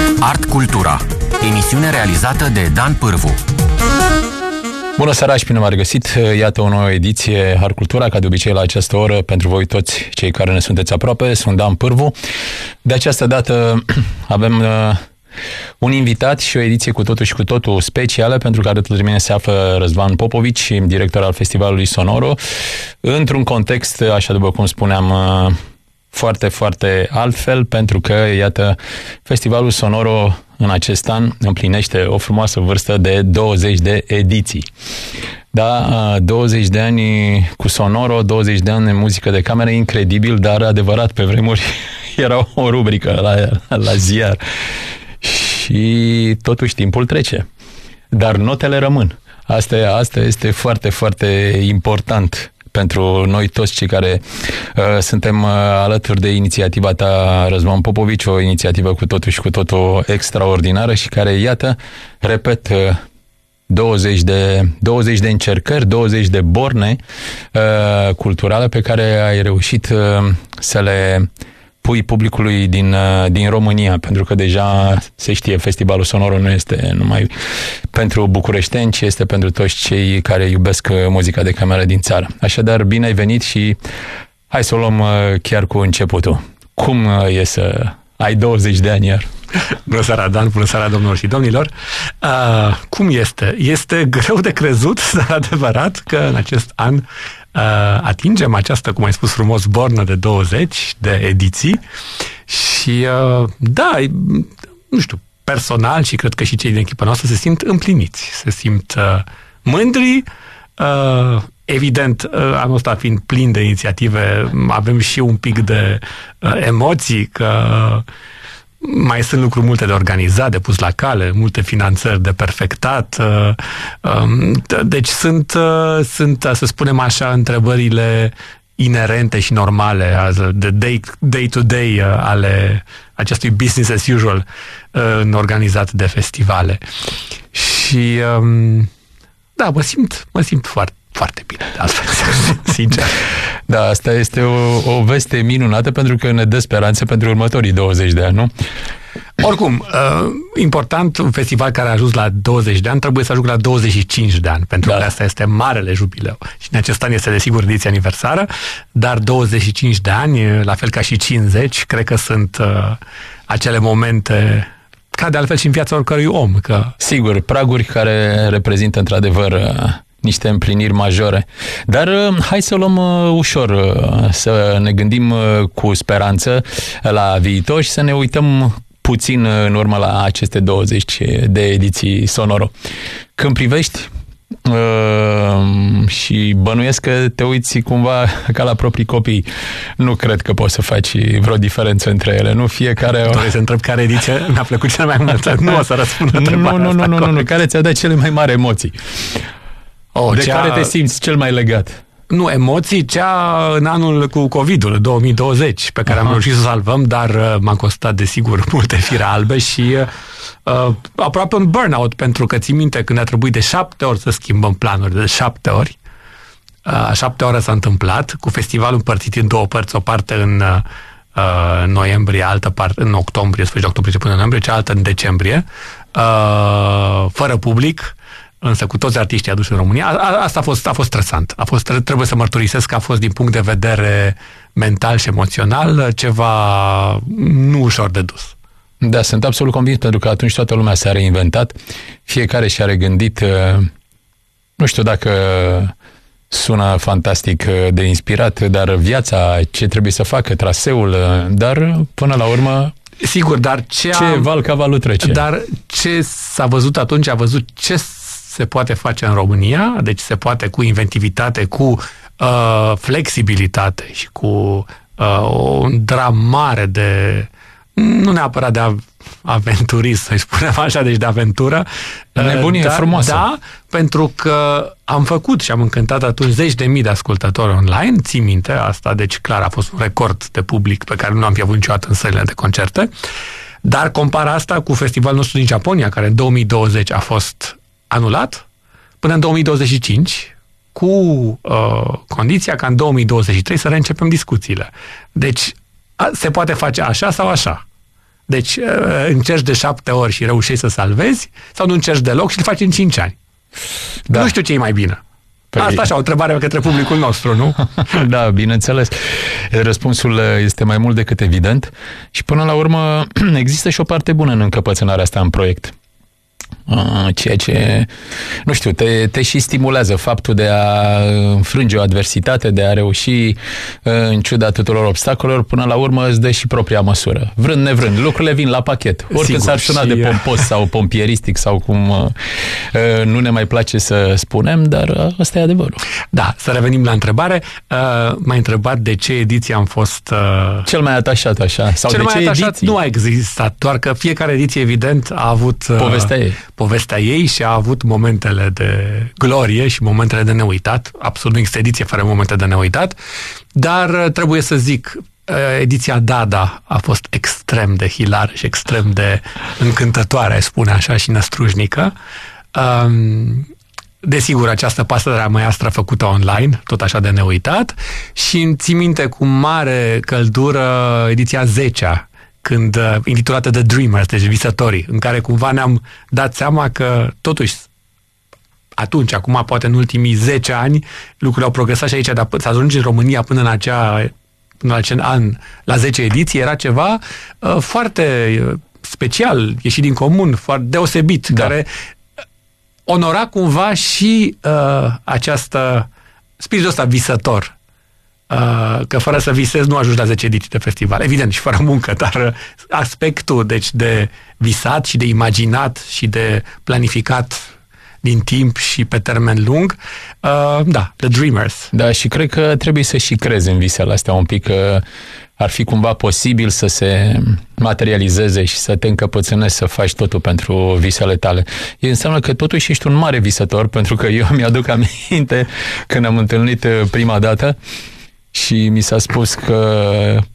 Art Cultura, emisiune realizată de Dan Pârvu. Bună seara și bine v-am regăsit! Iată o nouă ediție Art Cultura, ca de obicei la această oră, pentru voi toți cei care ne sunteți aproape. Sunt Dan Pârvu. De această dată avem un invitat și o ediție cu totul și cu totul specială, pentru că alături de mine se află Răzvan Popovici, director al Festivalului Sonoro, într-un context, așa după cum spuneam, foarte, foarte altfel, pentru că, iată, Festivalul Sonoro în acest an împlinește o frumoasă vârstă de 20 de ediții. Da, 20 de ani cu Sonoro, 20 de ani de muzică de cameră, incredibil, dar adevărat, pe vremuri era o rubrică la ziar. Și totuși timpul trece. Dar notele rămân. Asta este foarte, foarte important pentru noi toți cei care suntem alături de inițiativa ta, Răzvan Popovici, o inițiativă cu totul și cu totul extraordinară și care, iată, repet, 20 de încercări, 20 de borne culturale pe care ai reușit să le pui publicului din România, pentru că deja se știe, Festivalul Sonoro nu este numai pentru bucureșteni, ci este pentru toți cei care iubesc muzica de cameră din țară. Așadar, bine ai venit și hai să o luăm chiar cu începutul. Cum e să ai 20 de ani iar? Bună seara, Dan, bună seara, domnilor și domnilor. Cum este? Este greu de crezut, dar adevărat că în acest an atingem această, cum ai spus frumos, bornă de 20 de ediții și da, nu știu, personal și cred că și cei din echipa noastră se simt împliniți, se simt mândri. Evident, anul ăsta fiind plin de inițiative, avem și un pic de emoții că mai sunt lucruri multe de organizat, de pus la cale, multe finanțări de perfectat. Deci sunt, să spunem așa, întrebările inerente și normale, de day-to-day ale acestui business as usual în organizat de festivale. Și da, mă simt foarte, foarte bine, de altfel, sincer. Da, asta este o veste minunată, pentru că ne dă speranțe pentru următorii 20 de ani, nu? Oricum, important, un festival care a ajuns la 20 de ani trebuie să ajungă la 25 de ani, pentru că asta este marele jubileu. Și în acest an este, desigur, ediția aniversară, dar 25 de ani, la fel ca și 50, cred că sunt acele momente, ca de altfel și în viața oricărui om. Că... Sigur, praguri care reprezintă, într-adevăr, niște împliniri majore. Dar hai să o luăm ușor, să ne gândim cu speranță la viitor și să ne uităm puțin în urmă la aceste 20 de ediții Sonoro. Când privești și bănuiesc că te uiți cumva ca la proprii copii, nu cred că poți să faci vreo diferență între ele, nu? Fiecare... Vrei să întreb care ediție mi-a plăcut cel mai mult? Nu o să răspund întrebarea asta. Nu. Care ți-a dat cele mai mari emoții? Care te simți cel mai legat? Nu, emoții, cea în anul cu COVID-ul, 2020, pe care am reușit să o salvăm, dar m-a costat, desigur, multe fire albe și aproape un burnout, pentru că ții minte când a trebuit de 7 ori să schimbăm planuri, de 7 ori. 7 ore s-a întâmplat, cu festivalul împărțit în două părți, o parte în noiembrie, altă parte în octombrie, sfârșit octombrie până în noiembrie, cealaltă în decembrie, fără public, însă cu toți artiștii aduși în România. Asta a fost stresant. Trebuie să mărturisesc că a fost, din punct de vedere mental și emoțional, ceva nu ușor de dus. Da, sunt absolut convins, pentru că atunci toată lumea s-a reinventat, fiecare și-a regândit, nu știu dacă sună fantastic de inspirat, dar viața, ce trebuie să facă, traseul, dar până la urmă... Sigur, dar ce val ca valul trece. Dar ce s-a văzut atunci, a văzut ce se poate face în România, deci se poate cu inventivitate, cu flexibilitate și cu un dram mare de, nu neapărat de aventurist, să-i spunem așa, deci de aventură. Nebunie frumoasă. Da, pentru că am făcut și am încântat atunci 10.000 de ascultători online, ții minte asta, deci clar a fost un record de public pe care nu l-am fi avut niciodată în sălile de concerte, dar compara asta cu festivalul nostru din Japonia, care în 2020 a fost anulat până în 2025, cu condiția ca în 2023 să reîncepem discuțiile. Deci se poate face așa sau așa. Deci încerci de 7 ori și reușești să salvezi, sau nu încerci deloc și îl faci în 5 ani. Da. Nu știu ce e mai bine. Asta așa, o întrebare către publicul nostru, nu? Da, bineînțeles. Răspunsul este mai mult decât evident și până la urmă există și o parte bună în încăpățânarea asta în proiect. Ceea ce, nu știu, te și stimulează faptul de a înfrânge o adversitate, de a reuși în ciuda tuturor obstacolelor, până la urmă îți dă și propria măsură. Vrând nevrând, lucrurile vin la pachet. Oricând s-ar suna de pompos sau pompieristic sau cum nu ne mai place să spunem, dar ăsta e adevărul. Da, să revenim la întrebare. M-ai întrebat de ce ediție am fost... Cel mai atașat, așa. Sau cel de mai ce atașat ediții? nu a existat, doar că fiecare ediție, evident, a avut... povestea ei și a avut momentele de glorie și momentele de neuitat. Absolut nu există ediție fără momente de neuitat, dar trebuie să zic, ediția Dada a fost extrem de hilară și extrem de încântătoare, spune așa, și năstrușnică. Desigur, această pasăre a măiastră făcută online, tot așa de neuitat, și îmi țin minte cu mare căldură ediția 10-a, când intitulată The Dreamers, deci visătorii, în care cumva ne-am dat seama că totuși atunci, acum poate în ultimii 10 ani, lucrurile au progresat și aici, dar să ajungi în România până în acel an, la 10 ediții, era ceva foarte special, ieșit din comun, foarte deosebit, care onora cumva și această spiritul ăsta visător. Că fără să visezi nu ajungi la 10 ediții de festival. Evident, și fără muncă, dar aspectul deci, de visat și de imaginat și de planificat din timp și pe termen lung, The Dreamers. Da, și cred că trebuie să și crezi în visele astea un pic, că ar fi cumva posibil să se materializeze și să te încăpățânezi să faci totul pentru visele tale. Înseamnă că totuși ești un mare visător, pentru că eu mi-aduc aminte când am întâlnit prima dată și mi s-a spus că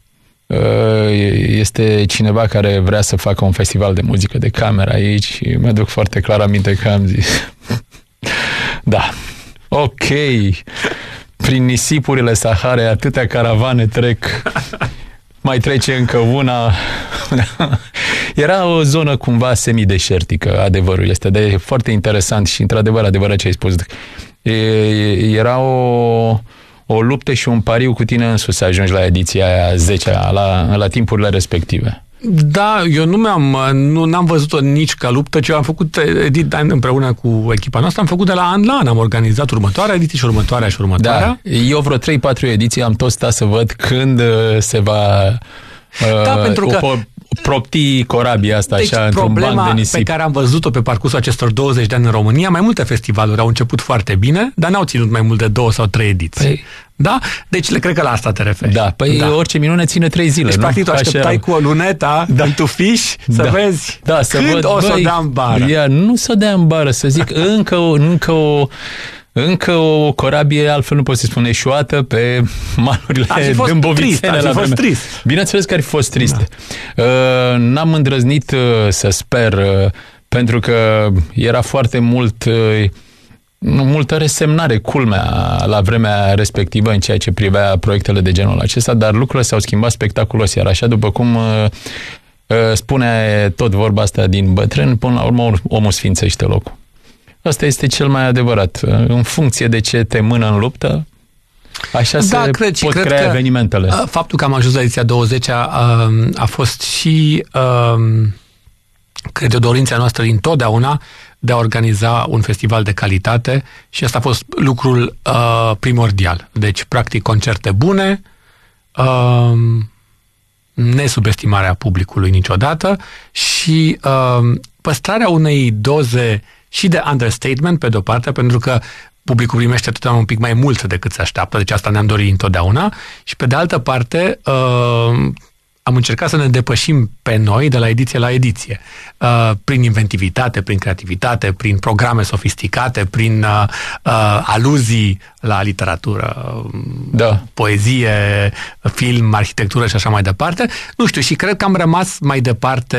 este cineva care vrea să facă un festival de muzică de cameră aici și mi-aduc foarte clar aminte că am zis da, ok, prin nisipurile Saharei atâtea caravane trec, mai trece încă una. Era o zonă cumva semideșertică, adevărul este, de foarte interesant și într-adevăr adevărat ce ai spus. Era o luptă și un pariu cu tine însuți să ajungi la ediția aia 10-a, la timpurile respective. Da, eu n-am văzut-o nici ca luptă, ci am făcut edit împreună cu echipa noastră, am făcut de la an la an, am organizat următoarea ediție și următoarea și următoarea. Da, eu vreo 3-4 ediții am tot stat să văd când se va pentru că propti corabia asta, deci, așa, într-un banc de nisip. Pe care am văzut-o pe parcursul acestor 20 de ani în România, mai multe festivaluri au început foarte bine, dar n-au ținut mai mult de 2 sau 3 ediții. Da? Deci cred că la asta te referi. Da, orice minune ține 3 zile, deci, nu? Practic, tu așteptai cu o luneta în tufiș să vezi când o să o dea în bară. Nu să o dea în bară, să zic, încă o corabie, altfel nu poți să spune, eșuată pe malurile Dâmbovițene. Ar fi fost trist. Bineînțeles că ar fi fost trist. Da. N-am îndrăznit să sper, pentru că era foarte multă resemnare, culmea, la vremea respectivă în ceea ce privea proiectele de genul acesta, dar lucrurile s-au schimbat spectaculos, iar așa după cum spune tot vorba asta din bătrân, până la urmă omul sfințește locul. Asta este cel mai adevărat. În funcție de ce te mână în luptă, așa se pot crea evenimentele. Faptul că am ajuns la ediția 20 a fost și, cred eu, dorința noastră dintotdeauna de a organiza un festival de calitate și asta a fost lucrul primordial. Deci, practic, concerte bune, nesubestimarea publicului niciodată și păstrarea unei doze și de understatement, pe de-o parte, pentru că publicul primește totdeauna un pic mai mult decât se așteaptă, deci asta ne-am dorit întotdeauna, și pe de altă parte am încercat să ne depășim pe noi de la ediție la ediție, prin inventivitate, prin creativitate, prin programe sofisticate, prin aluzii la literatură, poezie, film, arhitectură și așa mai departe. Nu știu, și cred că am rămas mai departe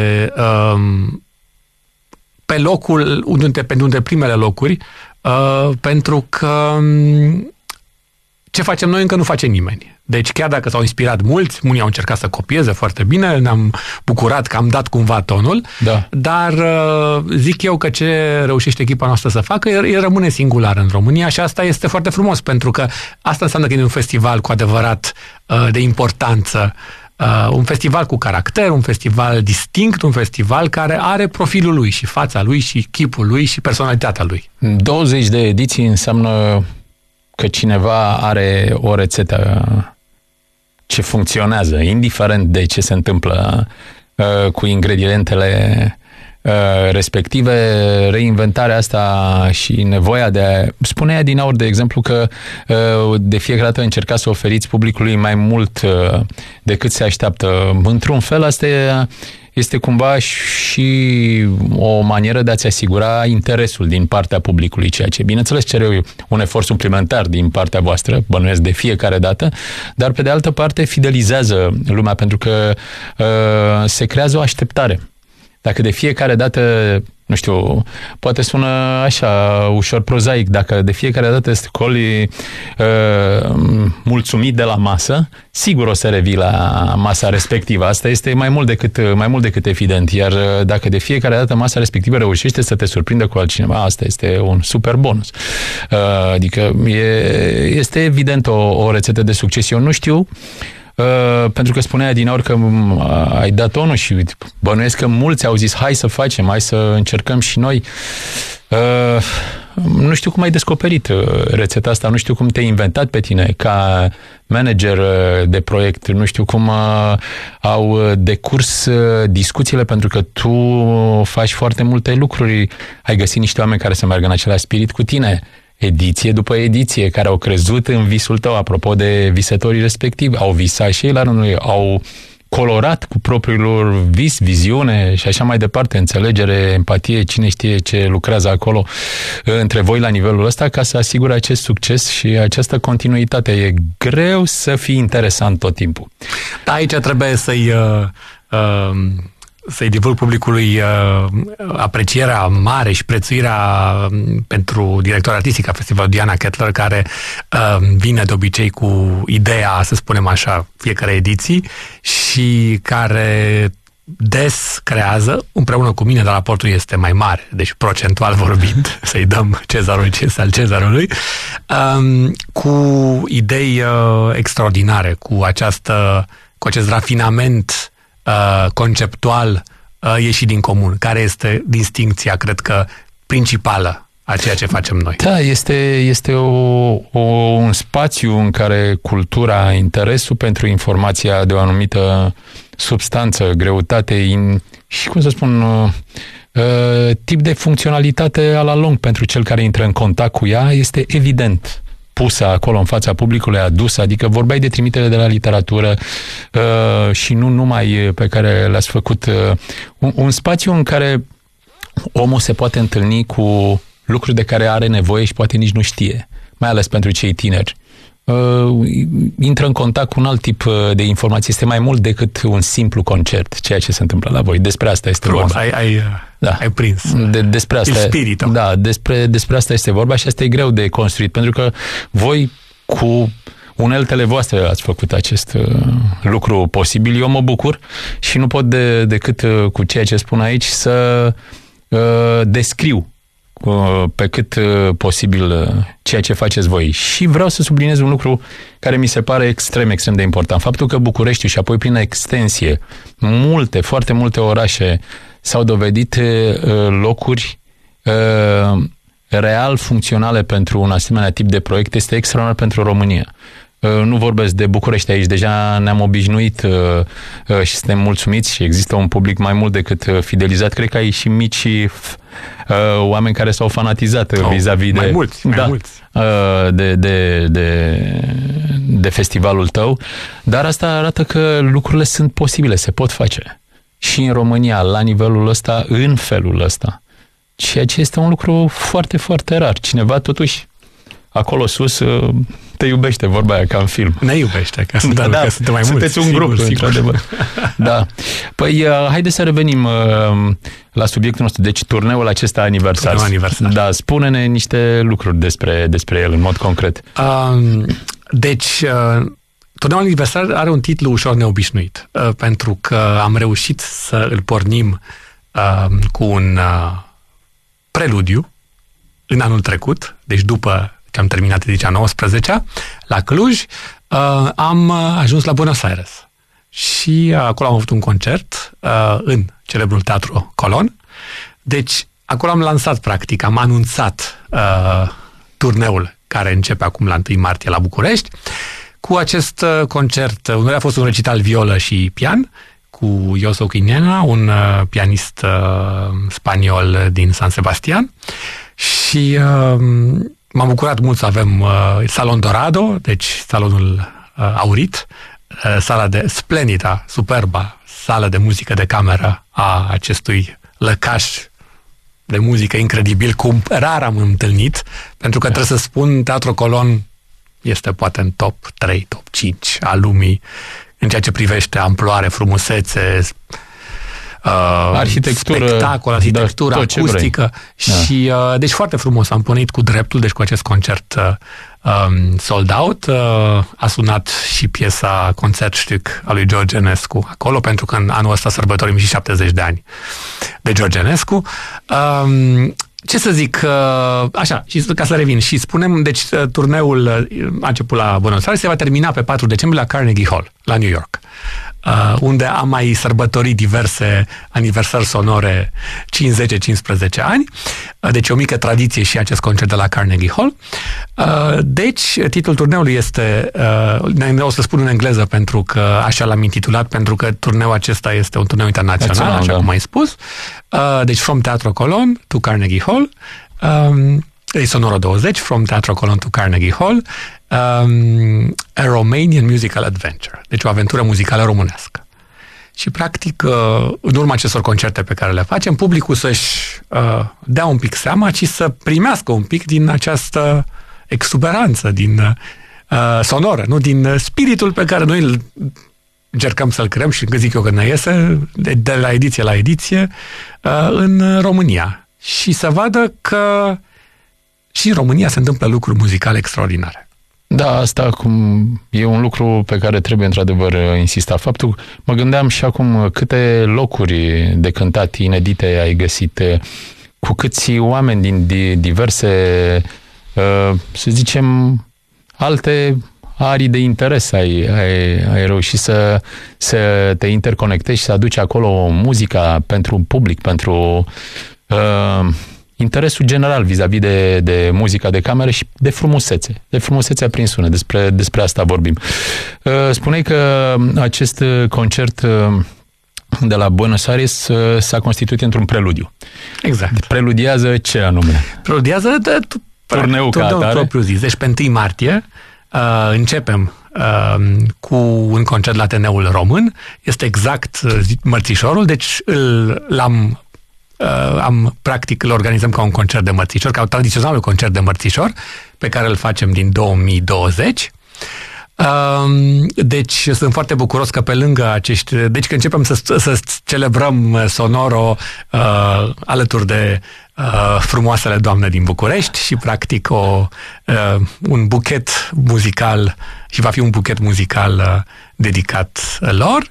pe locul, unde primele locuri, pentru că ce facem noi încă nu face nimeni. Deci chiar dacă s-au inspirat mulți, unii au încercat să copieze foarte bine, ne-am bucurat că am dat cumva tonul, dar zic eu că ce reușește echipa noastră să facă, el rămâne singular în România și asta este foarte frumos, pentru că asta înseamnă că e un festival cu adevărat de importanță, un festival cu caracter, un festival distinct, un festival care are profilul lui și fața lui și chipul lui și personalitatea lui. 20 de ediții înseamnă că cineva are o rețetă ce funcționează, indiferent de ce se întâmplă cu ingredientele respective, reinventarea asta și nevoia de a... Spunea din aur, de exemplu, că de fiecare dată încercați să oferiți publicului mai mult decât se așteaptă. Într-un fel, asta este cumva și o manieră de a-ți asigura interesul din partea publicului, ceea ce, bineînțeles, cere un efort suplimentar din partea voastră, bănuiesc de fiecare dată, dar, pe de altă parte, fidelizează lumea, pentru că se creează o așteptare. Dacă de fiecare dată, nu știu, poate sună așa ușor prozaic, dacă de fiecare dată scoli mulțumit de la masă, sigur o să revii la masa respectivă. Asta este mai mult decât evident. Iar dacă de fiecare dată masa respectivă reușește să te surprindă cu altcineva, asta este un super bonus. Adică este evident o rețetă de succes. Eu nu știu, pentru că spunea din aur că ai dat tonul și bănuiesc că mulți au zis hai să facem, hai să încercăm și noi. Nu știu cum ai descoperit rețeta asta, nu știu cum te-ai inventat pe tine ca manager de proiect, nu știu cum au decurs discuțiile, pentru că tu faci foarte multe lucruri, ai găsit niște oameni care să meargă în același spirit cu tine, ediție după ediție, care au crezut în visul tău, apropo de visătorii respectivi, au visat și ei la rândul ei, au colorat cu propriul lor vis, viziune și așa mai departe, înțelegere, empatie, cine știe ce lucrează acolo între voi la nivelul ăsta ca să asigure acest succes și această continuitate. E greu să fii interesant tot timpul. Da, aici trebuie să-i divulg publicului aprecierea mare și prețuirea pentru directora artistică a festivalului, Diana Kettler, care vine de obicei cu ideea, să spunem așa, fiecare ediții și care des creează, împreună cu mine, dar raportul este mai mare, deci procentual vorbind, să-i dăm cezarul ce este al cezarului, cu idei extraordinare, cu acest rafinament conceptual ieșit din comun. Care este distincția, cred că, principală a ceea ce facem noi? Da, este un spațiu în care cultura, interesul pentru informația de o anumită substanță, greutate și, cum să spun, tip de funcționalitate a la lung pentru cel care intră în contact cu ea este evident pusă acolo în fața publicului, adusă, adică vorbeai de trimitere de la literatură și nu numai pe care le-ați făcut. Un spațiu în care omul se poate întâlni cu lucruri de care are nevoie și poate nici nu știe, mai ales pentru cei tineri. Intră în contact cu un alt tip de informații. Este mai mult decât un simplu concert, ceea ce se întâmplă la voi. Despre asta este vorba. Ai prins despre asta, spiritul. Da, despre asta este vorba și asta e greu de construit, pentru că voi cu uneltele voastre ați făcut acest lucru posibil. Eu mă bucur și nu pot decât cu ceea ce spun aici să descriu pe cât posibil ceea ce faceți voi. Și vreau să subliniez un lucru care mi se pare extrem de important. Faptul că Bucureștiul și apoi prin extensie foarte multe orașe s-au dovedit locuri real funcționale pentru un asemenea tip de proiect este extraordinar pentru România. Nu vorbesc de București aici, deja ne-am obișnuit și suntem mulțumiți și există un public mai mult decât fidelizat. Cred că ai și mici oameni care s-au fanatizat vis-a-vis mai mulți. de festivalul tău, dar asta arată că lucrurile sunt posibile, se pot face. Și în România, la nivelul ăsta, în felul ăsta. Ceea ce este un lucru foarte, foarte rar. Cineva, totuși, acolo sus, te iubește, vorba aia, ca în film. Ne iubește, că suntem mai mulți. Sunteți un grup, într-adevăr. Da. Păi, haideți să revenim la subiectul nostru. Deci, turneul acesta aniversar. Da, spune-ne niște lucruri despre el, în mod concret. Deci, turneul aniversar are un titlu ușor neobișnuit, pentru că am reușit să îl pornim cu un preludiu în anul trecut, deci după ce am terminat ediția 19-a, la Cluj, am ajuns la Buenos Aires. Și acolo am avut un concert în celebrul Teatru Colón. Deci, acolo am lansat, practic, am anunțat turneul care începe acum la 1 martie la București. Cu acest concert, a fost un recital violă și pian, cu Yoso Quinena, un pianist spaniol din San Sebastian. Și m-am bucurat mult să avem Salon Dorado, deci salonul aurit, sala de splendida, superba sală de muzică de cameră a acestui lăcaș de muzică incredibil, cum rar am întâlnit, pentru că trebuie să spun, Teatru Colón este poate în top 3, top 5 al lumii în ceea ce privește amploare, frumusețe, arhitectură, spectacol, arhitectură, acustică și deci foarte frumos am pornit cu dreptul, deci cu acest concert sold out. A sunat și piesa Concertstück a lui George Enescu acolo, pentru că în anul ăsta sărbătorim și 70 de ani de George Enescu. Ce să zic, așa, și ca să revin, și spunem, deci turneul a început la Buenos Aires, se va termina pe 4 decembrie la Carnegie Hall, la New York, unde am mai sărbătorit diverse aniversări sonore 5-10-15 ani, deci o mică tradiție și acest concert de la Carnegie Hall. Deci, titlul turneului este, o să spun în engleză pentru că așa l-am intitulat, pentru că turneul acesta este un turneu internațional, așa cum ai spus. Deci, From Teatro Colón to Carnegie Hall, Sonoro 20, From Teatro Colón to Carnegie Hall, A Romanian Musical Adventure, deci o aventură muzicală românească. Și, practic, în urma acestor concerte pe care le facem, publicul să-și dea un pic seama și să primească un pic din această exuberanță, din sonoră, nu? Din spiritul pe care noi îl încercăm să-l creăm și zic eu că ne iese de la ediție la ediție în România. Și să vadă că și în România se întâmplă lucruri muzicale extraordinare. Da, asta acum e un lucru pe care trebuie într-adevăr insista. Faptul, mă gândeam și acum câte locuri de cântat inedite ai găsit, cu câți oameni din diverse, să zicem, alte arii de interes ai reușit să te interconectezi și să aduci acolo muzica pentru public, pentru interesul general vis-a-vis de muzica de cameră și de frumusețea prin sunet. Despre asta vorbim. Spuneai că acest concert de la Buenos Aires s-a constituit într-un preludiu. Exact. Preludiază ce anume? Preludiază turneul propriu zis. Deci pe 1 martie începem cu un concert la Ateneul Român. Este exact Mărțișorul, deci practic îl organizăm ca un concert de mărțișor, ca un tradițional concert de mărțișor, pe care îl facem din 2020. Deci sunt foarte bucuros că pe lângă acești... Deci că începem să celebrăm sonoro alături de frumoasele doamne din București și practic un buchet muzical, și va fi un buchet muzical dedicat lor.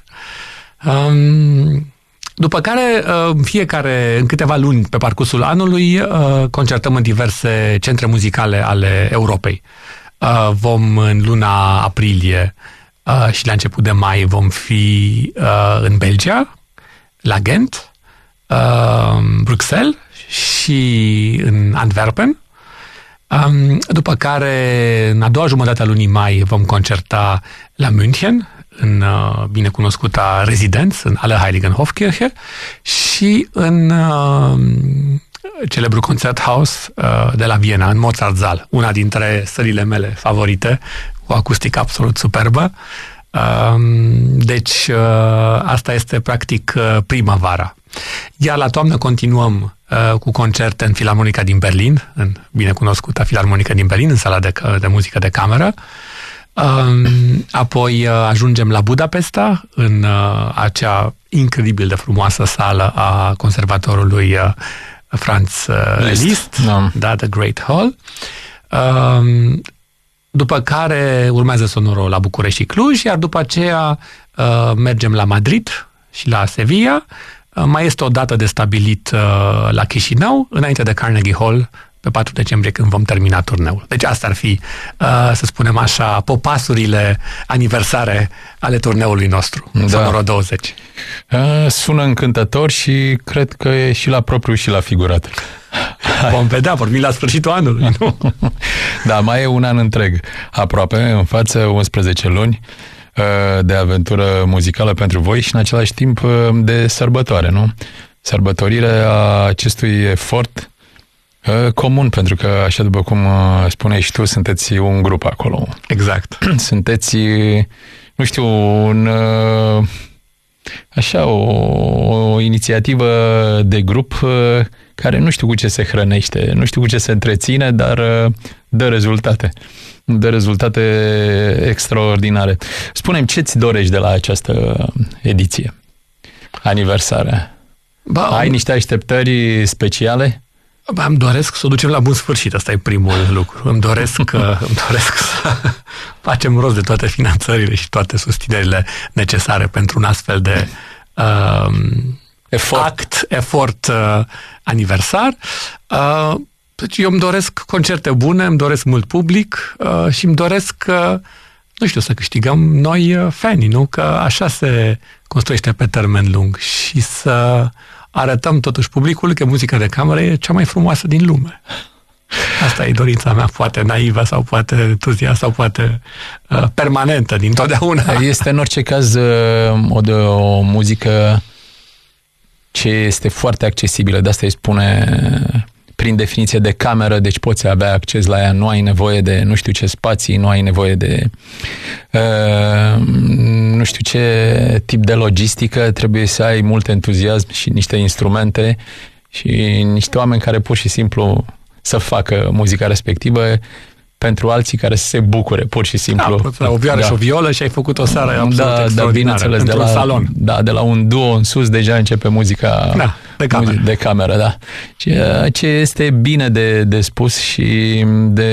După care, fiecare, în câteva luni pe parcursul anului, concertăm în diverse centre muzicale ale Europei. Vom, în luna aprilie și la început de mai, vom fi în Belgia, la Ghent, Bruxelles și în Antwerpen. După care, în a doua jumătate a lunii mai, vom concerta la München, în binecunoscuta Residenz, în Allerheiligenhofkirche, și în celebrul Concerthaus de la Viena, în Mozartsaal, una dintre sălile mele favorite, cu acustică absolut superbă. Deci asta este practic primăvara. Iar la toamnă continuăm cu concerte în Filarmonica din Berlin, în binecunoscuta Filarmonica din Berlin, în sala de muzică de cameră. Apoi ajungem la Budapesta, în acea incredibil de frumoasă sală a conservatorului Franz Liszt, da, The Great Hall. după care urmează Sonoro la București și Cluj, iar după aceea mergem la Madrid și la Sevilla. Mai este o dată de stabilit la Chișinău, înainte de Carnegie Hall, pe 4 decembrie, când vom termina turneul. Deci asta ar fi, să spunem așa, popasurile aniversare ale turneului nostru, Sonoro 20. Sună încântător și cred că e și la propriu și la figurat. Vom vedea, vorbim la sfârșitul anului, nu? Da, mai e un an întreg aproape, în față 11 luni de aventură muzicală pentru voi și în același timp de sărbătoare, nu? Sărbătorirea acestui efort comun, pentru că, așa după cum spuneai și tu, sunteți un grup acolo. Exact. Sunteți, nu știu, o inițiativă de grup care nu știu cu ce se hrănește, nu știu cu ce se întreține, dar dă rezultate. Dă rezultate extraordinare. Spune-mi, ce-ți dorești de la această ediție? Aniversarea. Ai niște așteptări speciale? Îmi doresc să o ducem la bun sfârșit, asta e primul lucru. Îmi doresc să facem rost de toate finanțările și toate susținerile necesare pentru un astfel de efort aniversar. Deci eu îmi doresc concerte bune, îmi doresc mult public și îmi doresc, nu știu, să câștigăm noi fanii, nu? Că așa se construiește pe termen lung și să arătăm totuși publicului că muzica de cameră e cea mai frumoasă din lume. Asta e dorința mea, poate naivă sau poate entuziastă sau poate permanentă dintotdeauna. Este în orice caz o muzică ce este foarte accesibilă, de asta îi spune prin definiție de cameră, deci poți avea acces la ea, nu ai nevoie de nu știu ce spații, nu ai nevoie de nu știu ce tip de logistică, trebuie să ai mult entuziasm și niște instrumente și niște oameni care pur și simplu să facă muzica respectivă pentru alții care să se bucure, pur și simplu. Da, o vioară și o violă și ai făcut o seară absolut extraordinară, bineînțeles, într-un salon. Da, de la un duo în sus deja începe muzica de cameră, da. Ce este bine de spus și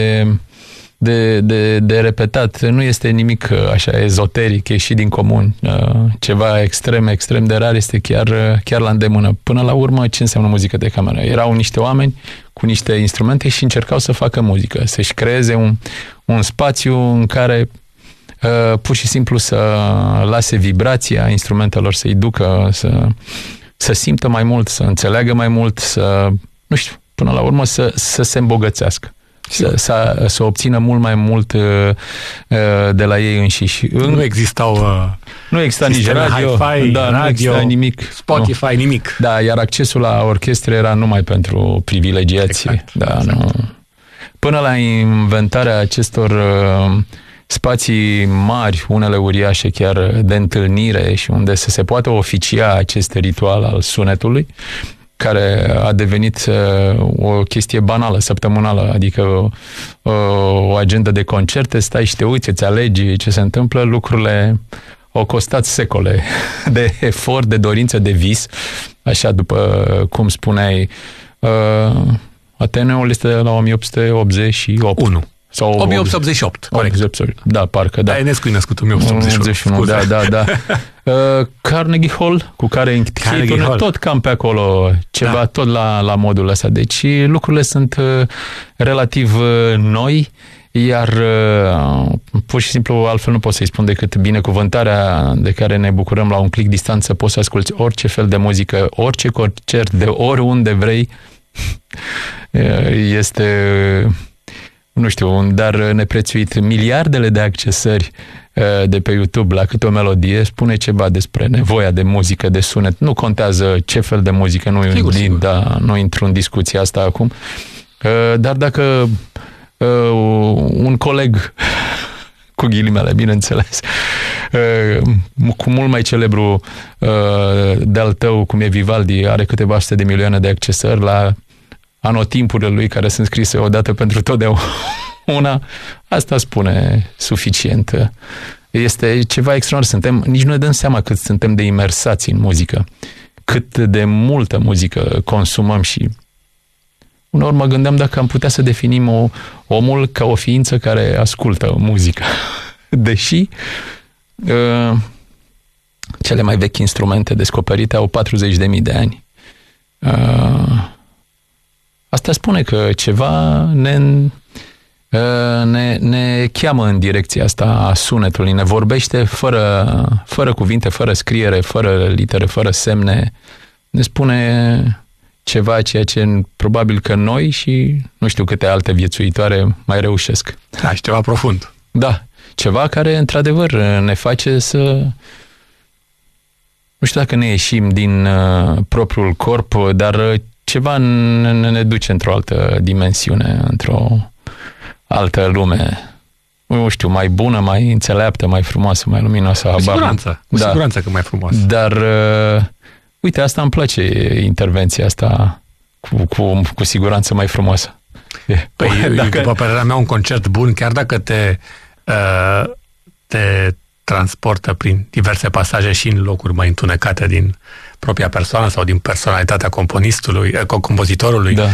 de repetat. Nu este nimic așa ezoteric, ieșit din comun. Ceva extrem de rar, este chiar la îndemână. Până la urmă, ce înseamnă muzică de cameră? Erau niște oameni cu niște instrumente și încercau să facă muzică, să-și creeze un spațiu în care pur și simplu să lase vibrația instrumentelor, să-i ducă, să simtă mai mult, să înțeleagă mai mult, nu știu, până la urmă să se îmbogățească. Să obțină mult mai mult de la ei înșiși. Nu existau nu exista nici radio, nu exista nimic. Spotify, nimic. Da, iar accesul la orchestre era numai pentru privilegiații. Exact. Nu. Până la inventarea acestor spații mari, unele uriașe chiar de întâlnire și unde să se poată oficia acest ritual al sunetului, care a devenit o chestie banală, săptămânală, adică o agendă de concerte, stai și te uiți, îți alegi ce se întâmplă, lucrurile au costat secole de efort, de dorință, de vis, așa după cum spuneai. Ateneul este de la 1888. 1. Sau 1888, corect. Da, parcă, da. Enescu-i născut 1881. Da. Carnegie Hall, cu care închei tot cam pe acolo, ceva tot la modul ăsta. Deci lucrurile sunt relativ noi, iar pur și simplu altfel nu pot să-i spun decât binecuvântarea de care ne bucurăm la un click distanță. Poți să asculti orice fel de muzică, orice concert, de oriunde vrei. Este, nu știu, un dar neprețuit. Miliardele de accesări de pe YouTube la câte o melodie spune ceva despre nevoia de muzică, de sunet. Nu contează ce fel de muzică, nu intru în discuția asta acum. Dar dacă un coleg, cu ghilimele, bineînțeles, cu mult mai celebru de-al tău, cum e Vivaldi, are câteva sute de milioane de accesări la anotimpurile lui care sunt scrise odată pentru totdeauna, asta spune suficient. Este ceva extraordinar. Nici nu ne dăm seama cât suntem de imersați în muzică, cât de multă muzică consumăm și uneori mă gândeam dacă am putea să definim omul ca o ființă care ascultă muzică. Deși cele mai vechi instrumente descoperite au 40.000 de ani. Asta spune că ceva ne cheamă în direcția asta a sunetului, ne vorbește fără cuvinte, fără scriere, fără litere, fără semne. Ne spune ceva, ceea ce probabil că noi și nu știu câte alte viețuitoare mai reușesc. Da, și ceva profund. Da, ceva care într-adevăr ne face să... Nu știu dacă ne ieșim din propriul corp, dar ceva ne duce într-o altă dimensiune, într-o altă lume, nu știu, mai bună, mai înțeleaptă, mai frumoasă, mai luminoasă. Cu siguranță că mai frumoasă. Dar, uite, asta îmi place, intervenția asta, cu siguranță mai frumoasă. Păi, după părerea mea, un concert bun, chiar dacă te transportă prin diverse pasaje și în locuri mai întunecate din propria persoană sau din personalitatea compozitorului, da.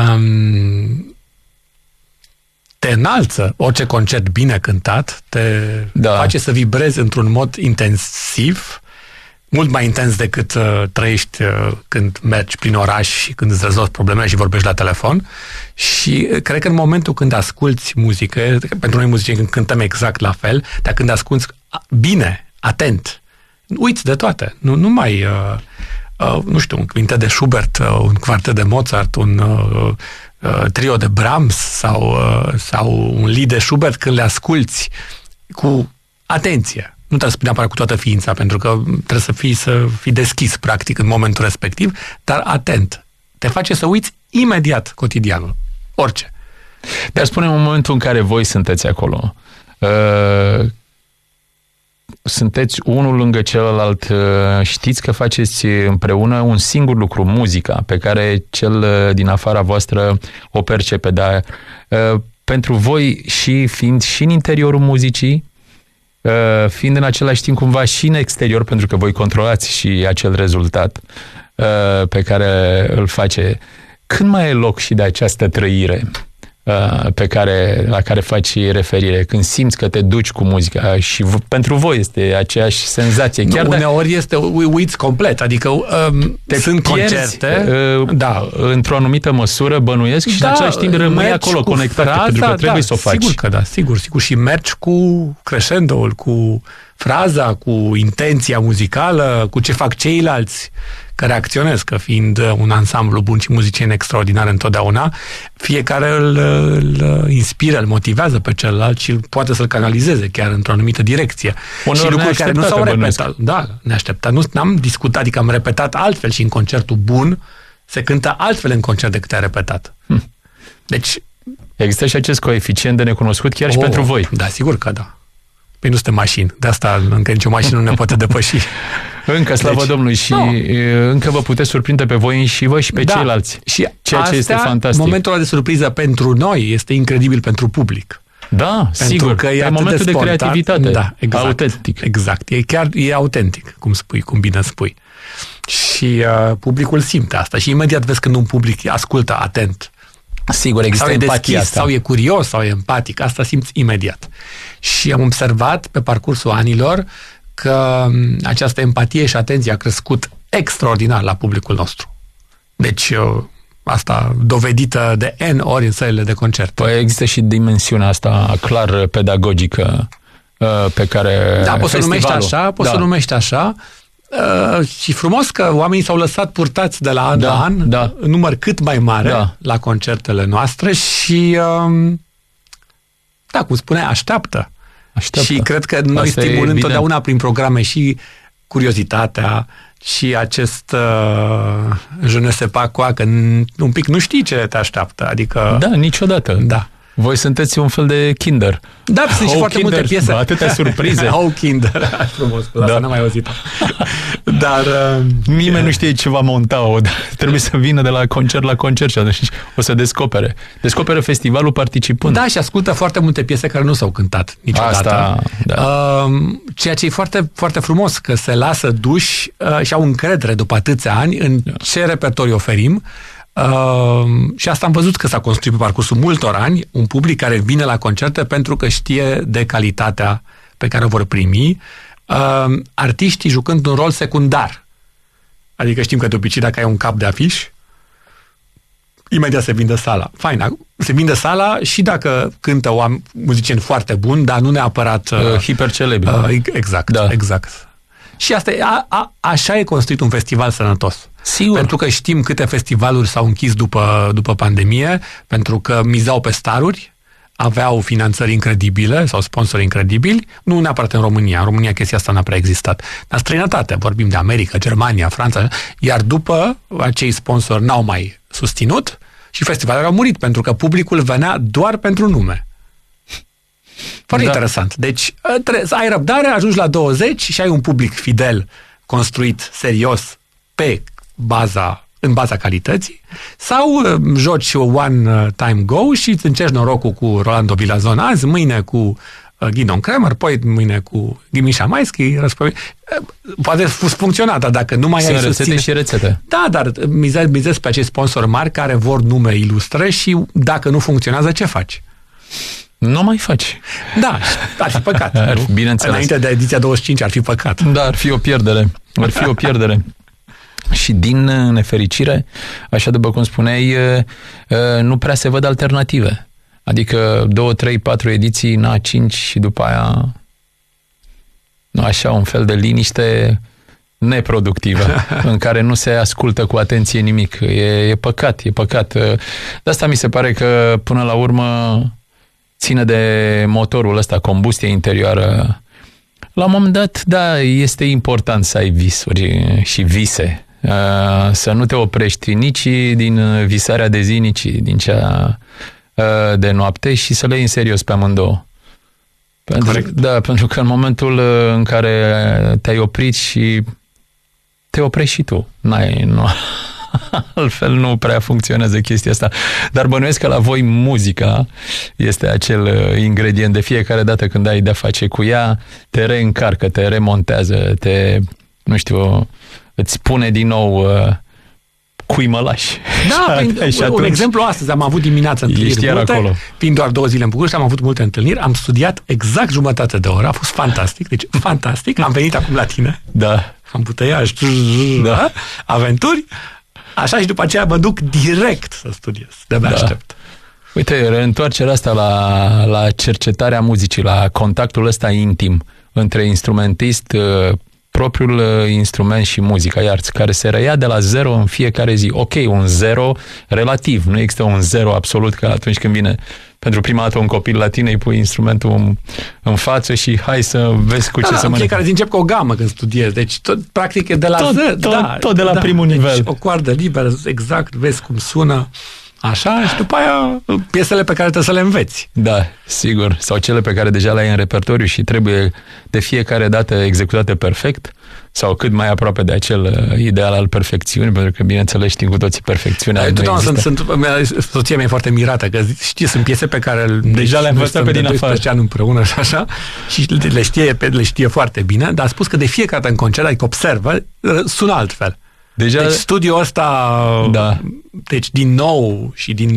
Te înalță. Orice concert bine cântat te face să vibrezi într-un mod intensiv, mult mai intens decât trăiești când mergi prin oraș și când îți rezolvi problemele și vorbești la telefon. Și cred că în momentul când asculți muzică, pentru noi muzicieni cântăm exact la fel, dar când asculți bine, atent, uiți de toate. Nu mai... nu știu, un quintet de Schubert, un quartet de Mozart, un trio de Brahms sau un lied de Schubert, când le asculți cu atenție. Nu trebuie să spui neapărat cu toată ființa, pentru că trebuie să fii deschis, practic, în momentul respectiv, dar atent. Te face să uiți imediat cotidianul. Orice. Dar spune-mi, în momentul în care voi sunteți acolo, sunteți unul lângă celălalt, știți că faceți împreună un singur lucru, muzica, pe care cel din afara voastră o percepe, dar pentru voi, și fiind și în interiorul muzicii, fiind în același timp cumva și în exterior, pentru că voi controlați și acel rezultat pe care îl face, când mai e loc și de această trăire la care faci referire, când simți că te duci cu muzica și pentru voi este aceeași senzație. Chiar uneori uiți complet, adică sunt concerte într-o anumită măsură, bănuiesc, și în același timp rămâi acolo conectat, pentru că trebuie să o faci. Sigur că da, sigur, și mergi cu crescendoul, cu fraza, cu intenția muzicală, cu ce fac ceilalți care acționez, că fiind un ansamblu bun și muzicieni extraordinari întotdeauna, fiecare îl inspiră, îl motivează pe celălalt și poate să-l canalizeze chiar într-o anumită direcție. Și lucruri care nu s-au repetat. Da, neașteptat. N-am discutat, adică am repetat altfel și în concertul bun se cântă altfel în concert decât ai repetat. Deci... Există și acest coeficient de necunoscut chiar și pentru voi. Da, sigur că da. Păi nu suntem mașini. De asta încă nicio mașină nu ne poate depăși. Încă, slavă Domnului, și încă vă puteți surprinde pe voi și voi și pe ceilalți. Și ceea ce este fantastic. Momentul ăla de surpriză pentru noi este incredibil pentru public. Da, pentru sigur. Că e momentul de creativitate. Da, exact. Autentic. Exact. E autentic, cum bine spui. Și publicul simte asta. Și imediat vezi când un public ascultă atent. Sigur, există sau e empatia deschis, sau e curios, sau e empatic. Asta simți imediat. Și am observat pe parcursul anilor că această empatie și atenție a crescut extraordinar la publicul nostru. Deci, asta dovedită de N ori în sălile de concert. Păi există și dimensiunea asta clar pedagogică pe care... Da, poți să numești așa, și frumos că oamenii s-au lăsat purtați de la an la an, în număr cât mai mare la concertele noastre și, cum spune, așteaptă. Și cred că noi stimulăm întotdeauna prin programe și curiozitatea și acest je ne sais pas quoi, că un pic nu știi ce te așteaptă. Adică... Da, niciodată. Da. Voi sunteți un fel de Kinder. Da, sunt și foarte multe piese. Atâtea surprize. Kinder. Frumos, asta n-am mai auzit. Dar... nimeni nu știe ce va monta. Trebuie să vină de la concert la concert și atunci o să descopere. Descoperă festivalul participând. Da, și ascultă foarte multe piese care nu s-au cântat niciodată. Ceea ce e foarte, foarte frumos, că se lasă duși și au încredere după atâția ani în ce repertoriu oferim, Și asta am văzut că s-a construit pe parcursul multor ani, un public care vine la concerte pentru că știe de calitatea pe care o vor primi, artiștii jucând un rol secundar. Adică știm că de obicei dacă ai un cap de afiș, imediat se vinde sala. Fain, se vinde sala și dacă cântă muzicieni foarte buni, dar nu neapărat... hipercelebri. Exact, da. Exact. Și asta așa e construit un festival sănătos. Sigur. Pentru că știm câte festivaluri s-au închis după pandemie, pentru că mizau pe staruri, aveau finanțări incredibile sau sponsori incredibili, nu neapărat în România. În România chestia asta n-a prea existat. Dar străinătate, vorbim de America, Germania, Franța, iar după acei sponsori n-au mai susținut și festivalele au murit, pentru că publicul venea doar pentru nume. Foarte interesant. Deci, să ai răbdare, ajungi la 20 și ai un public fidel, construit serios în baza calității, sau joci one time go și îți încerci norocul cu Rolando Villazon azi, mâine cu Gidon Kremer, poi mâine cu Ghimisha Maischi, poate funcționa, dar dacă nu mai ai susține... și rețete. Da, dar mizezi pe acești sponsori mari care vor nume ilustre și dacă nu funcționează, ce faci? Nu mai faci. Da, ar fi păcat. Bineînțeles. Înainte de ediția 25 ar fi păcat. Da, ar fi o pierdere. Și din nefericire, așa după cum spuneai, nu prea se văd alternative. Adică 2, 3, 4 ediții, 5 și după aia așa un fel de liniște neproductivă, în care nu se ascultă cu atenție nimic. E păcat. De asta mi se pare că până la urmă ține de motorul ăsta, combustie interioară. La un moment dat, da, este important să ai visuri și vise. Să nu te oprești nici din visarea de zi, nici din cea de noapte și să le iei în serios pe amândouă. Pentru că în momentul în care te-ai oprit și te oprești și tu. Altfel nu prea funcționează chestia asta. Dar bănuiesc că la voi muzica este acel ingredient de fiecare dată când ai de-a face cu ea, te reîncarcă, te remontează, îți pune din nou cui mă lași. Da, un exemplu astăzi, am avut dimineața întâlniri multe, acolo. Fiind doar 2 zile în București, am avut multe întâlniri, am studiat exact jumătate de oră, a fost fantastic, deci fantastic, am venit acum la tine, da. am buteiaj, da. Aventuri, așa și după aceea mă duc direct să studiez, de-abia aștept. Uite, reîntoarcerea asta la cercetarea muzicii, la contactul ăsta intim între instrumentist, propriul instrument și muzica, iar care se reia de la zero în fiecare zi. Ok, un zero relativ, nu există un zero absolut, ca atunci când vine pentru prima dată un copil la tine, îi pui instrumentul în față și hai să vezi cu ce să mănânci. Fiecare zi încep cu o gamă când studiezi, deci practic e de la tot de la primul nivel. Deci, o coardă liberă, exact, vezi cum sună, așa, și după aia piesele pe care trebuie să le înveți. Da, sigur. Sau cele pe care deja le ai în repertoriu și trebuie de fiecare dată executate perfect sau cât mai aproape de acel ideal al perfecțiunii, pentru că, bineînțeles, știm cu toții perfecțiunea. Soția mea e foarte mirată, că sunt piese pe care deja le-am învățat pe din afară. Ani împreună și așa, și le știe foarte bine, dar a spus că de fiecare dată în concert, adică observă, sună altfel. Deci studiul ăsta, deci din nou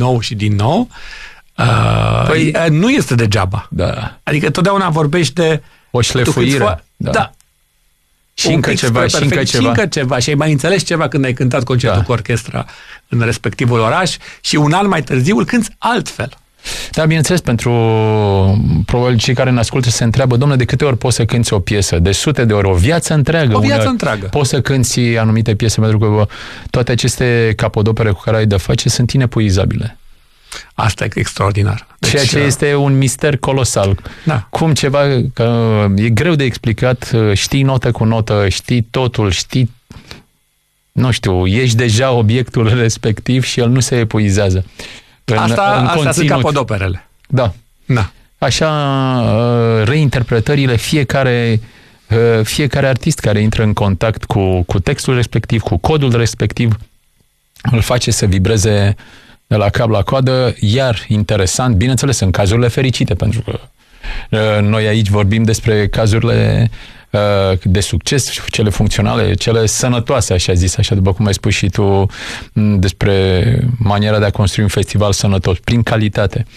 nu este degeaba. Da. Adică totdeauna vorbești de o șlefuire. Da. Și încă ceva. Și ai mai înțeles ceva când ai cântat concertul cu orchestra în respectivul oraș și un an mai târziu îl cânti altfel. Da, bineînțeles, pentru probabil cei care ne ascultă se întreabă, domnule, de câte ori poți să cânti o piesă? De sute de ori, o viață întreagă. Poți să cânti anumite piese, pentru că toate aceste capodopere cu care ai de face sunt inepuizabile. Asta e extraordinar. Deci, ceea ce este un mister colosal. Da. Cum ceva, că e greu de explicat, știi notă cu notă, știi totul, nu știu, ești deja obiectul respectiv și el nu se epuizează. Asta sunt capodoperele. Da. Așa, reinterpretările, fiecare artist care intră în contact cu textul respectiv, cu codul respectiv, îl face să vibreze de la cap la coadă, iar interesant, bineînțeles, în cazurile fericite, pentru că Noi aici vorbim despre cazurile de succes, cele funcționale, cele sănătoase, așa zis, așa după cum ai spus și tu, despre maniera de a construi un festival sănătos, prin calitate.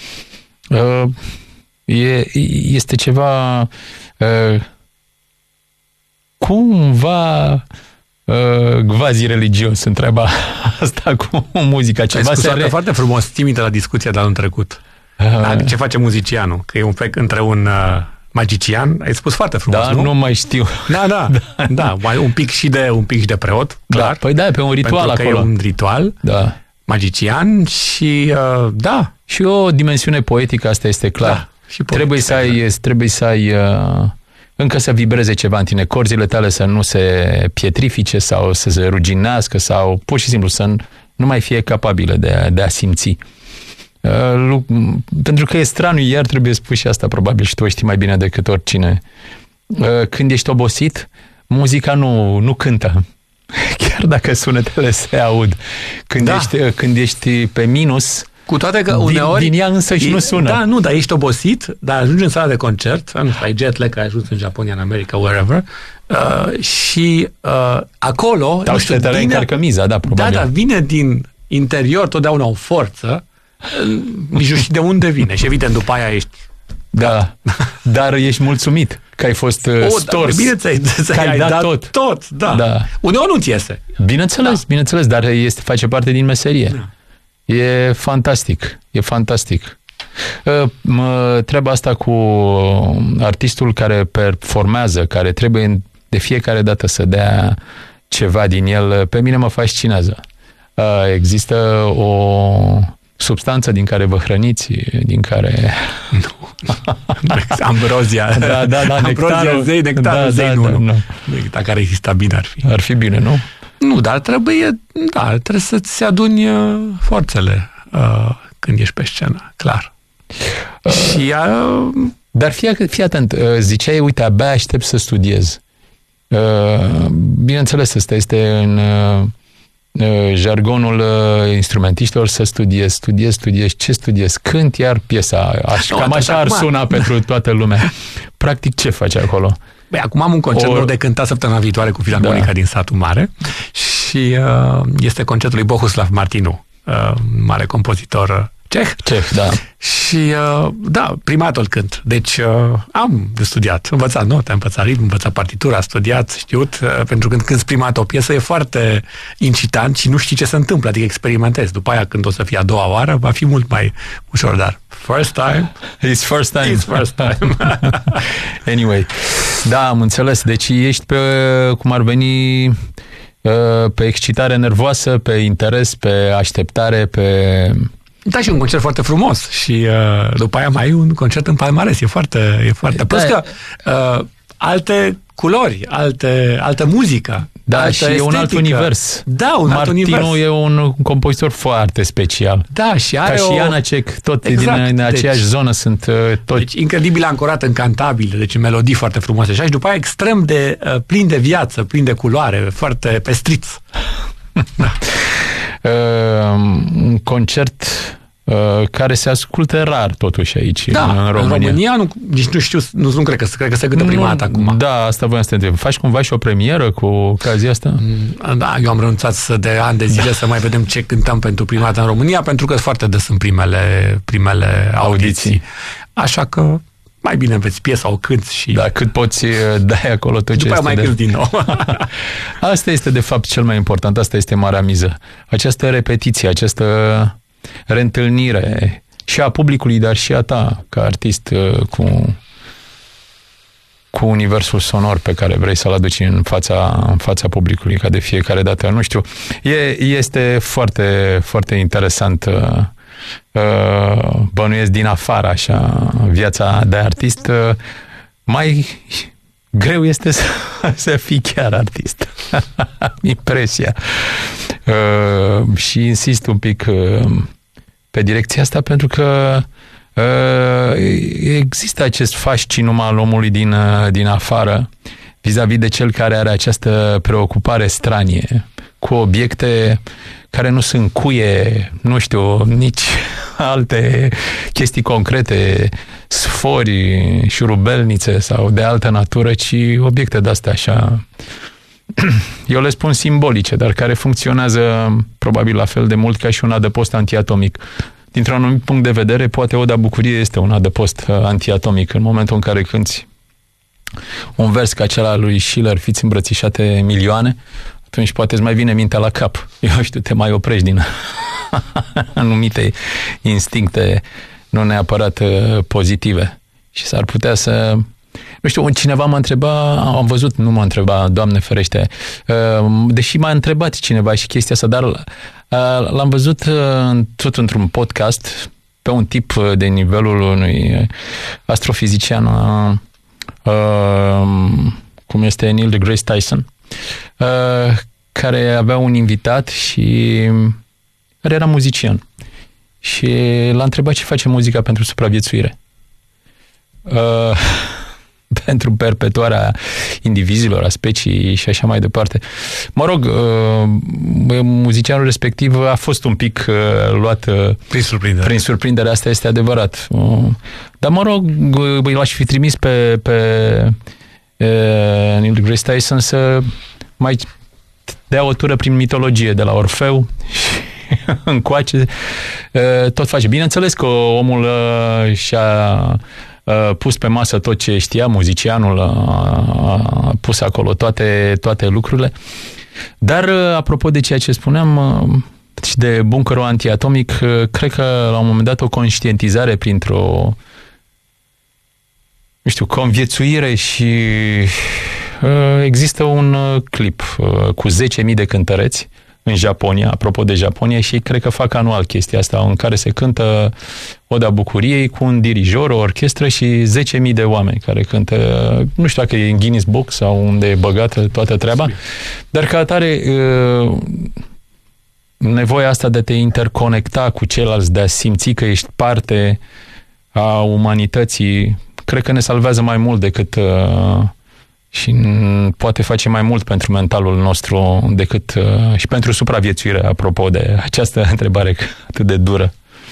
Este ceva cumva quasi-religios, întreaba asta cu muzica. Ceva ai spus foarte frumos, timide la discuția de anul trecut. Ce face muzicianul? Că e un fel între un magician, ai spus foarte frumos, da, nu? Nu mai știu. Da, un pic și de preot, clar. Da, păi da, pe un ritual pentru acolo. Că e un ritual, da. Magician și da. Și o dimensiune poetică, asta este clar. Da, și trebuie să ai încă să vibreze ceva în tine, corzile tale să nu se pietrifice sau să se ruginească sau pur și simplu să nu mai fie capabile de a simți. Pentru că e straniu, iar trebuie spus și asta, probabil și tu o știi mai bine decât oricine. Când ești obosit, muzica nu cântă. Chiar dacă sunetele se aud. Când ești pe minus, cu toate că uneori din ea însă și nu sună. Da, nu, dar ești obosit, dar ajungi în sala de concert, ai jet lag, ai ajuns în Japonia, în America, wherever, și acolo... Sau te reîncarcă miza, da, probabil. Da, vine din interior totdeauna o forță, nici nu știi de unde vine. Și evident, după aia ești... Da, dar ești mulțumit că ai fost stors. Bine ți-ai dat tot. Da. Uneori nu-ți iese. Bineînțeles, dar face parte din meserie. Da. E fantastic. Treaba asta cu artistul care performează, care trebuie de fiecare dată să dea ceva din el, pe mine mă fascinează. Există o substanță din care vă hrăniți, din care... Nu. Ambrozia. Da, Ambrozia zei, nectarul zei, nu. Dacă care exista bine ar fi. Ar fi bine, nu? Nu, dar trebuie să-ți aduni forțele când ești pe scenă, clar. Și dar fii atent, ziceai, uite, abia aștept să studiez. Bineînțeles, ăsta este în jargonul instrumentiștilor, să studiez. Ce studiez? Cânt iar piesa. Cam așa ar suna pentru toată lumea. Practic, ce faci acolo? Băi, acum am un concert nou de cântat săptămâna viitoare cu Filarmonica din Satul Mare și este concertul lui Bohuslav Martinu, mare compozitor ceh. Da. Și prima dată îl cânt. Deci am studiat, învățat note, am învățat ritm, învățat partitura, studiat, știut, pentru că când cânti prima dată o piesă e foarte incitant și nu știi ce se întâmplă, adică experimentezi. După aia, când o să fie a doua oară, va fi mult mai ușor, dar first time. It's first time. Anyway, da, am înțeles. Deci ești pe, cum ar veni, pe excitare nervoasă, pe interes, pe așteptare, pe... Da, și un concert foarte frumos și după aia mai ai un concert în palmares, e foarte... Plus că alte culori, altă muzică. Da, altă și estetică. E un alt univers. Da, alt univers. Martinu e un compozitor foarte special. Da, și are ca și Janacek, tot din aceeași zonă sunt tot... Deci incredibil ancorat în cantabile, deci în melodii foarte frumoase și după aia extrem de plin de viață, plin de culoare, foarte pestriț. Da. Un concert care se ascultă rar totuși aici în România. În România nici nu știu, nu cred că se gândă prima dată acum. Da, asta voiam să te întreb. Faci cumva și o premieră cu ocazia asta? Da, eu am renunțat de ani de zile să mai vedem ce cântăm pentru prima dată în România, pentru că foarte des sunt primele audiții. Așa că mai bine înveți piesa, o cânti și... Da, cât poți dai acolo tot ce este. După aia mai cânti din nou. Asta este de fapt cel mai important, asta este marea miză. Această repetiție, această reîntâlnire și a publicului, dar și a ta ca artist cu universul sonor pe care vrei să-l aduci în fața publicului, ca de fiecare dată. Nu știu, este foarte, foarte interesant. Bănuiesc din afară așa viața de artist. Mai greu este să fii chiar artist. Impresia. Și insist un pic pe direcția asta pentru că există acest fascinum al omului din afară vis-a-vis de cel care are această preocupare stranie cu obiecte care nu sunt cuie, nu știu, nici alte chestii concrete, sfori, șurubelnițe sau de altă natură, ci obiecte de-astea așa, eu le spun simbolice, dar care funcționează probabil la fel de mult ca și un adăpost antiatomic. Dintr-un anumit punct de vedere, poate Oda Bucuriei este un adăpost antiatomic. În momentul în care cânti un vers ca acela lui Schiller, fiți îmbrățișate milioane, atunci poate îți mai vine mintea la cap. Eu știu, te mai oprești din anumite instincte nu neapărat pozitive. Și s-ar putea să... Nu știu, cineva m-a întrebat, am văzut, nu m-a întrebat, Doamne ferește, deși m-a întrebat cineva și chestia asta, dar l-am văzut tot într-un podcast pe un tip de nivelul unui astrofizician, cum este Neil deGrasse Tyson, care avea un invitat și care era muzician. Și l-a întrebat ce face muzica pentru supraviețuire. Pentru perpetuarea indivizilor, a speciei și așa mai departe. Mă rog, muzicianul respectiv a fost un pic luat prin surprindere, asta este adevărat. Dar mă rog, l-aș fi trimis pe Neil deGrasse Tyson să mai dea o tură prin mitologie de la Orfeu și încoace tot face. Bineînțeles că omul și-a pus pe masă tot ce știa, muzicianul a pus acolo toate lucrurile. Dar, apropo de ceea ce spuneam și de bunkerul antiatomic, cred că la un moment dat o conștientizare printr-o, nu știu, conviețuire și există un clip cu 10.000 de cântăreți în Japonia, apropo de Japonia, și cred că fac anual chestia asta, în care se cântă Oda Bucuriei cu un dirijor, o orchestră și 10.000 de oameni care cântă, nu știu dacă e în Guinness Book sau unde e băgată toată treaba, dar ca atare nevoia asta de a te interconecta cu ceilalți, de a simți că ești parte a umanității, cred că ne salvează mai mult decât și poate face mai mult pentru mentalul nostru decât și pentru supraviețuire, apropo de această întrebare atât de dură.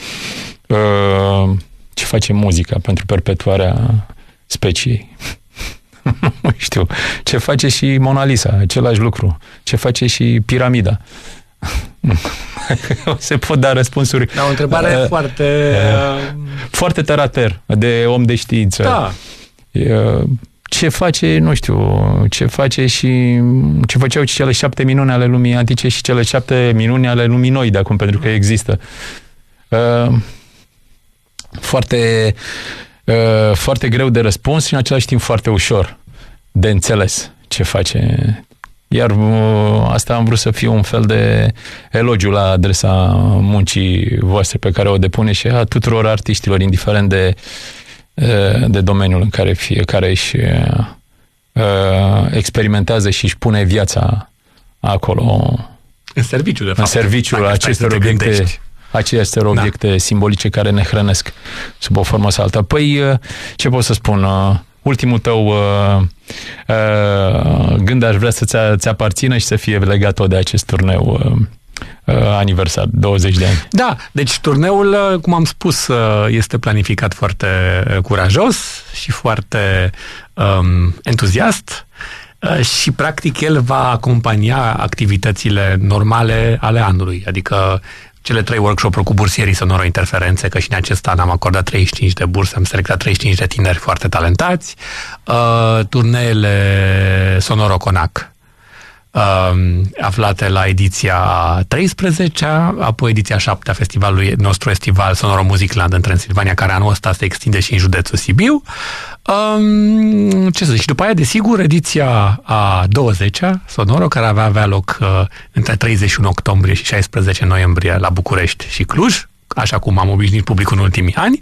Ce face muzica pentru perpetuarea speciei? Nu știu. Ce face și Mona Lisa? Același lucru. Ce face și piramida? Se pot da răspunsuri. Da, o întrebare foarte terater, de om de știință. Da. Ce face, nu știu, ce face și ce făceau și cele 7 minuni ale lumii antice și cele 7 minuni ale lumii noi de acum, pentru că există. Foarte greu de răspuns și în același timp foarte ușor de înțeles ce face. Iar asta am vrut să fie un fel de elogiu la adresa muncii voastre pe care o depune și a tuturor artiștilor, indiferent de domeniul în care fiecare își experimentează și își pune viața acolo. În serviciu, de fapt. În serviciul acestor obiecte simbolice care ne hrănesc sub o formă sau alta. Păi, ce pot să spun? Ultimul tău gând aș vrea să ți aparțină și să fie legat tot de acest turneu aniversar, 20 de ani. Da, deci turneul, cum am spus, este planificat foarte curajos și foarte entuziast și practic el va acompania activitățile normale ale anului, adică cele 3 workshop-uri cu bursierii sonoro-interferențe, că și în acest an am acordat 35 de burse, am selectat 35 de tineri foarte talentați, turneele Sonoro-Conac, aflate la ediția 13-a, apoi ediția 7 a festivalului nostru Festival Sonoro Musicland în Transilvania, care anul ăsta se extinde și în județul Sibiu. Ce să zic, și după aia, desigur, ediția a 20-a Sonoro, care va avea loc între 31 octombrie și 16 noiembrie la București și Cluj, așa cum am obișnuit publicul în ultimii ani.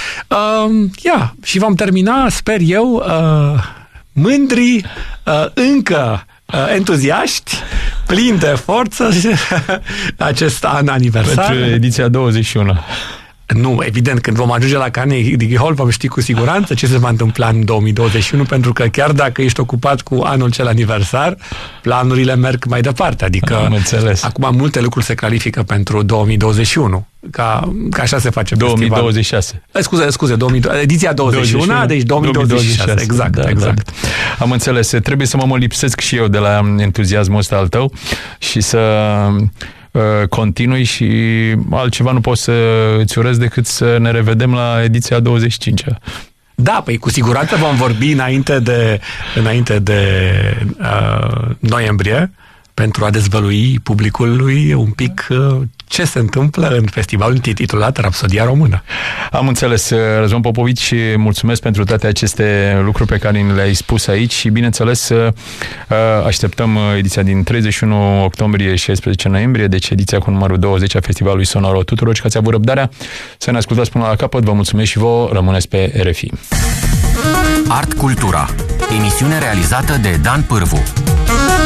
Și vom termina, sper eu, mândri, încă entuziaști, plini de forță acest an aniversar. Pentru ediția 21. Nu, evident, când vom ajunge la Carnegie Hall vom ști cu siguranță ce se va întâmpla în 2021, pentru că chiar dacă ești ocupat cu anul cel aniversar, planurile merg mai departe. Adică acum multe lucruri se califică pentru 2021. Ca așa se face 2026. Scuze, ediția 21, deci 2026. Exact. Da. Am înțeles. Trebuie să mă lipsesc și eu de la entuziasmul ăsta al tău și să continui și altceva nu pot să îți urez decât să ne revedem la ediția 25-a. Da, păi cu siguranță vom vorbi înainte de noiembrie pentru a dezvălui publicului un pic ce se întâmplă în festivalul titulat Rapsodia Română. Am înțeles, Răzvan Popovici, mulțumesc pentru toate aceste lucruri pe care le-ai spus aici și, bineînțeles, așteptăm ediția din 31 octombrie și 16 noiembrie, deci ediția cu numărul 20 a Festivalului Sonoro. Tuturor și că ați avut răbdarea să ne ascultați până la capăt. Vă mulțumesc și vouă, rămâneți pe RFI. Art Cultura, emisiune realizată de Dan Pârvu.